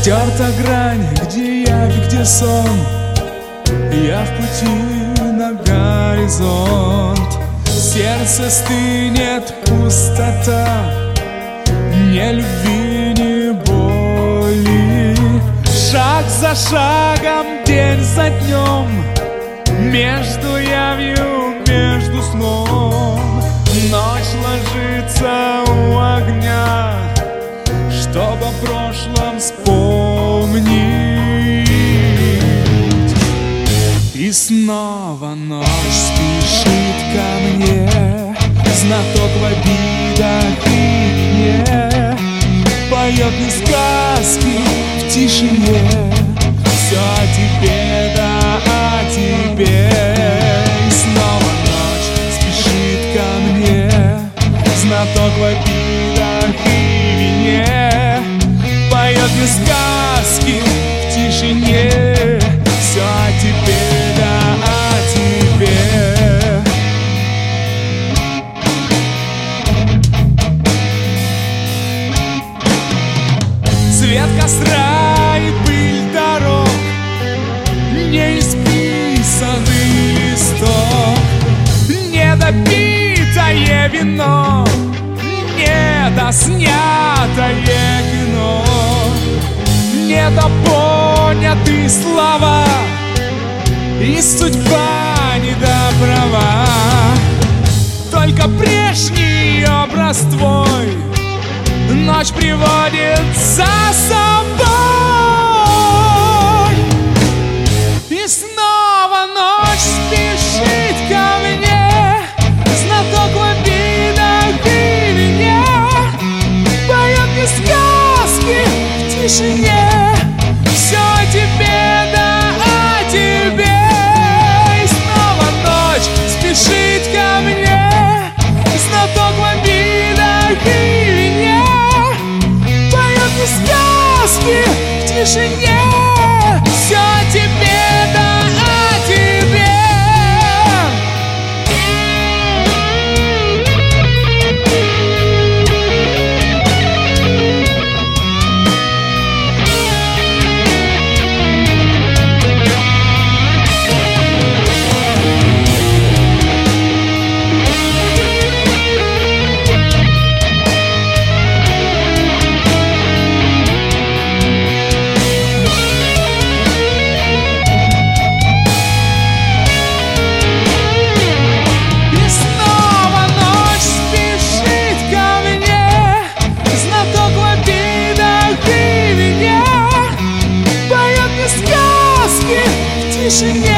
Стерта грань, где явь, где сон. Я в пути на горизонт. Сердце стынет, пустота. Ни любви, ни боли. Шаг за шагом, день за днем. Между явью, между сном. Ночь ложится у огня, чтоб о прошлом вспомнить. И снова ночь спешит ко мне, знаток в обидах и вине. Поет мне сказки в тишине. Все о тебе, да о тебе. И снова ночь спешит ко мне, знаток в обидах и вине. Поет мне сказки в тишине. Все о тебе, да о тебе. Свет костра и пыль дорог, неисписанный листок, недопитое вино, недоснятое кино, недопонятые слова, и судьба недопрова. Только прежний образ твой ночь приводит за собой. И снова ночь спешит ко мне, знаток в обидах и вине. Поет мне сказки в тишине. Все о тебе, да о тебе. И снова ночь спешит ко мне, знаток в обидах и вине. Поет мне сказки в тишине. Все о тебе, да о тебе. Тишине.